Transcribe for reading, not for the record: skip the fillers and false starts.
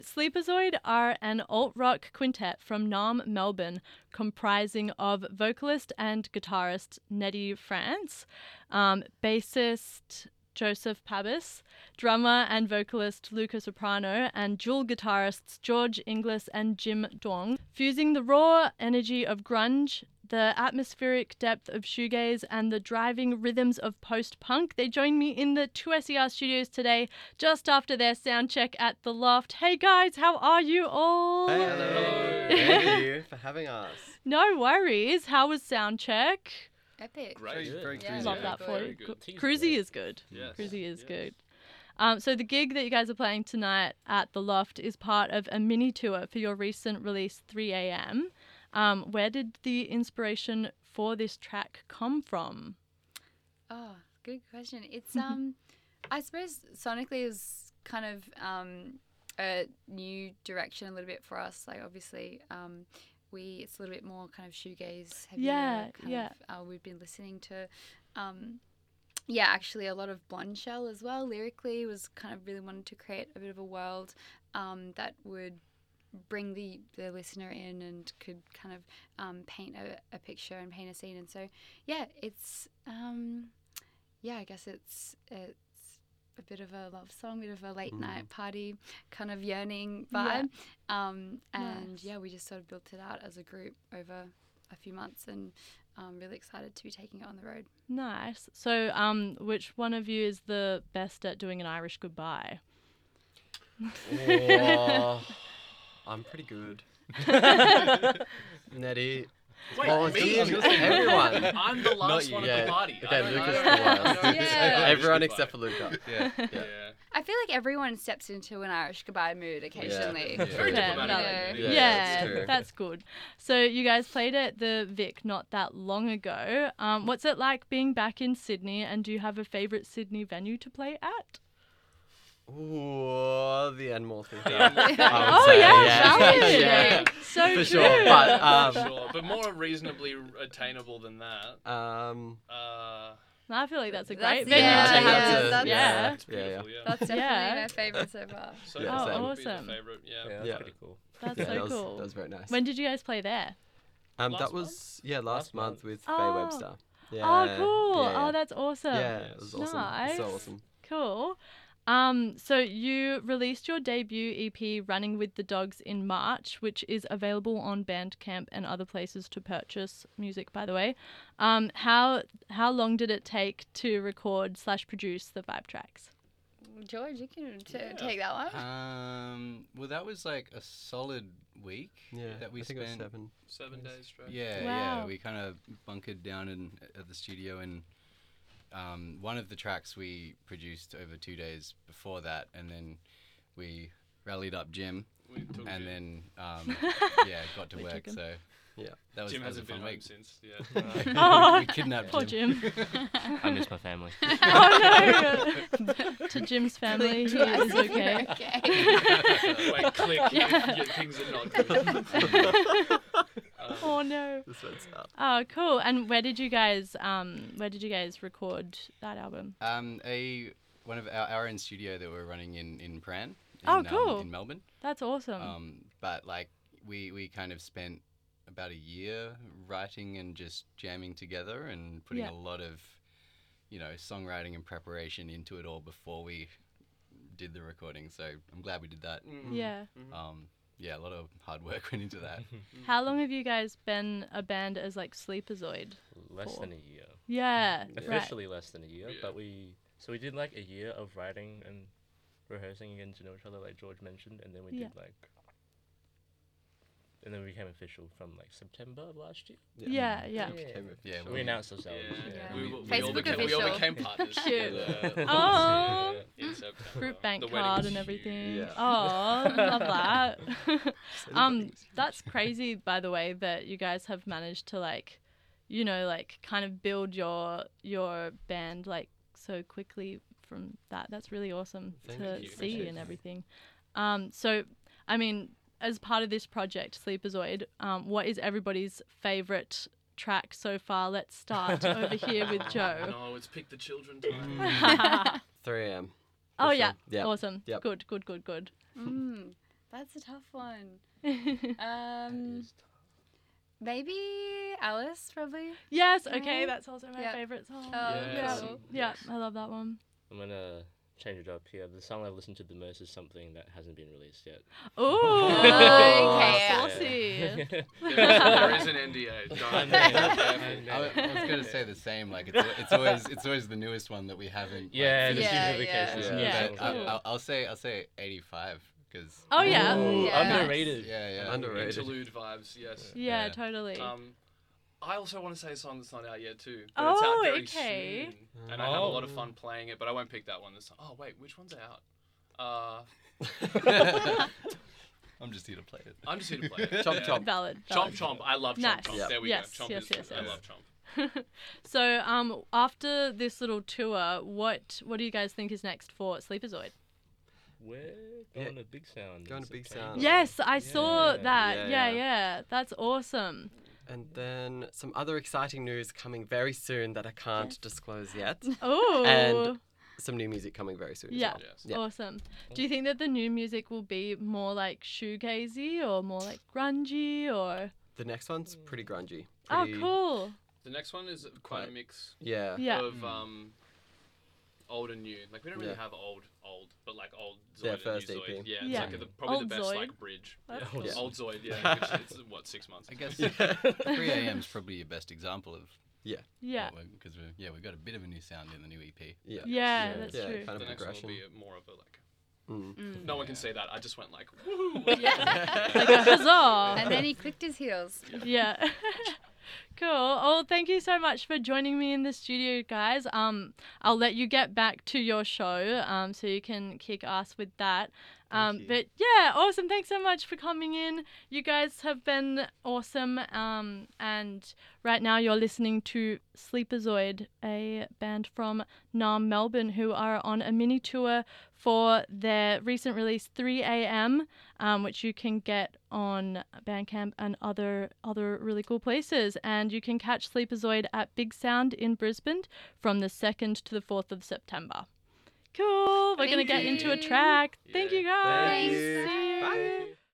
Sleepazoid are an alt-rock quintet from Naarm, Melbourne, comprising of vocalist and guitarist Neddy France, bassist Joseph Pabis, drummer and vocalist Luca Soprano, and dual guitarists George Inglis and Jim Dong. Fusing the raw energy of grunge, the atmospheric depth of shoegaze, and the driving rhythms of post-punk, they joined me in the 2SER studios today just after their sound check at The Loft. Hey guys, how are you all? Hey, hello. Thank you for having us. No worries. How was sound check? Epic. Great. Very Yeah. cruisy. Love that for Very you. good. Cruisy is good. Yes. Cruisy is Yes. good. So the gig that you guys are playing tonight at The Loft is part of a mini tour for your recent release 3am. Where did the inspiration for this track come from? Oh, good question. It's I suppose sonically it was kind of a new direction a little bit for us. Like obviously, it's a little bit more kind of shoegaze heavy. Yeah, yeah. We've been listening to, actually a lot of Blonde Shell as well. Lyrically, was kind of really wanted to create a bit of a world that would bring the listener in and could kind of paint a picture and paint a scene. And so, yeah, it's I guess it's a bit of a love song, a bit of a late night party kind of yearning vibe. And Nice. yeah, we just sort of built it out as a group over a few months, and really excited to be taking it on the road. Nice. So, which one of you is the best at doing an Irish goodbye? Oh, I'm pretty good. Nettie. Wait, Oh, me? Jim, everyone. I'm the last Not one you, at yeah. the party. Okay, I don't- Luca's I the don't- I worst. don't Yeah. say Irish Everyone goodbye. except for Luca. Yeah. I feel like everyone steps into an Irish goodbye mood occasionally. Yeah. Very Yeah, diplomatic. no. Yeah, that's true. that's good. So you guys played at the Vic not that long ago. What's it like being back in Sydney, and do you have a favourite Sydney venue to play at? Ooh, the Enmore Theatre. Oh, yeah, valid. yeah. So For true. sure, but Sure, but more reasonably attainable than that. I feel like that's a That's- great venue yeah, to I have. think Yeah. that's- yeah. It's beautiful, yeah. That's definitely Yeah. my favourite so far. So Yeah, that same. would be the Awesome. favourite, yeah. That's Yeah. pretty cool. That's Yeah, so that was, cool. That was very nice. When did you guys play there? Last that was last Last month month. with Oh. Faye Webster. Yeah. Oh, cool. Yeah. Oh, that's awesome. Yeah, it was awesome. Nice. So awesome. Cool. So you released your debut EP, Running with the Dogs, in March, which is available on Bandcamp and other places to purchase music, by the way. How long did it take to record/produce the 5 tracks? George, you can Yeah. take that one. Well, that was like a solid week Yeah, that we I think it was spent. 7. 7 days straight. Yeah, Wow. yeah. We kind of bunkered down at the studio, and one of the tracks we produced over 2 days before that, and then we rallied up Jim, We took and Jim. then got to We work. took him. So Yeah. that was Jim that was a hasn't been fun home week. since, yeah. Oh, we kidnapped Poor Jim. Jim. I miss my family. Oh no! To Jim's family, he Yes, is okay. Wait, click if your things are not good. Oh no! This one's up. Oh, cool. And where did you guys record that album? One of our own studio that we're running in Pran. Oh, cool. In Melbourne. That's awesome. But like we kind of spent about a year writing and just jamming together and putting Yeah. a lot of, songwriting and preparation into it all before we did the recording. So I'm glad we did that. Yeah. A lot of hard work went into that. How long have you guys been a band as like Sleepazoid? Less Cool. than a year. Yeah. Right. Officially less than a year, Yeah. but we did like a year of writing and rehearsing, getting to know each other, like George mentioned, and then we Yeah. and then we became official from like September of last year. Yeah. Yeah. Yeah, We announced ourselves. Yeah. Yeah. We Facebook all official. became partners. Cute. Yeah. Oh. In September. Group bank The wedding card was and huge. everything. Yeah. Oh, love that. Anybody's. That's crazy, by the way, that you guys have managed to kind of build your band like so quickly from that. That's really awesome Thank to you. see Appreciate and it. everything. So, I mean, as part of this project, Sleepazoid, what is everybody's favourite track so far? Let's start over here with Joe. No, it's Pick the Children time. 3 a.m. Oh For yeah, sure. Yep. awesome. Yep. Good. Mm. That's a tough one. That is tough. Maybe Alice, probably. Yes, okay, Right? that's also my Yeah. favorite song. Oh, yeah, cool. yeah, I love that one. I'm gonna change it up here. The song I've listened to the most is something that hasn't been released yet. Ooh, Okay. saucy. There is an NDA. Don't. I know. I was gonna say the same. Like it's always the newest one that we haven't. Yeah, like, that's Yeah, usually the yeah. case. Yeah, But cool. I'll say 85 because. Oh yeah, Ooh, Yeah. underrated. Yeah. Underrated. Interlude vibes, yes. yeah, Yeah. totally. I also want to say a song that's not out yet too. But Oh, it's out very okay. soon, and I have a lot of Oh. fun playing it. But I won't pick that one this time. Oh wait, which one's out? I'm just here to play it. I'm just here to play it. Chomp Yeah. chomp. Valid. Chomp chomp. I love chomp Nice. chomp. Yep. There we Yes, go. Chomp yes, is yes, I yes. love chomp. So, after this little tour, what do you guys think is next for Sleepazoid? We're Yeah. going to Big Sound. in Going to Big September. Sound. Yes, I saw Yeah. that. Yeah, Yeah, yeah. yeah, that's awesome. And then some other exciting news coming very soon that I can't disclose yet. Oh, And some new music coming very soon Yeah. as well. Yes. Yeah. awesome. Do you think that the new music will be more like shoegazy or more like grungy or? The next one's pretty grungy. Oh, Pretty- cool. The next one is quite a Quite- mix Yeah. Yeah. of old and new. Like we don't really Yeah. have old, but like old Zoid Their and first new EP. Zoid. Yeah, it's Yeah. like probably Old the best Zoid. like bridge. That's Yeah, cool. Yeah. Old Zoid, yeah. Which it's what 6 months. I guess Yeah. 3 a.m. is probably your best example of. Yeah. Because we've got a bit of a new sound in the new EP. Yeah. Yeah, that's Yeah, true. kind The of next one will progression. be more of a like. Mm. No one can say that. I just went like, woo. Like a huzzah. And then he clicked his heels. Yeah. Cool. Oh, thank you so much for joining me in the studio, guys. I'll let you get back to your show, so you can kick ass with that. Thank you. But yeah, awesome. Thanks so much for coming in. You guys have been awesome. And right now you're listening to Sleepazoid, a band from Naarm, Melbourne, who are on a mini tour for their recent release 3 a.m., which you can get on Bandcamp and other really cool places. And you can catch Sleepazoid at Big Sound in Brisbane from the 2nd to the 4th of September. Cool. We're going to Thank get into a you. track. Thank Yeah. you, guys. Thank you. Thanks. Bye.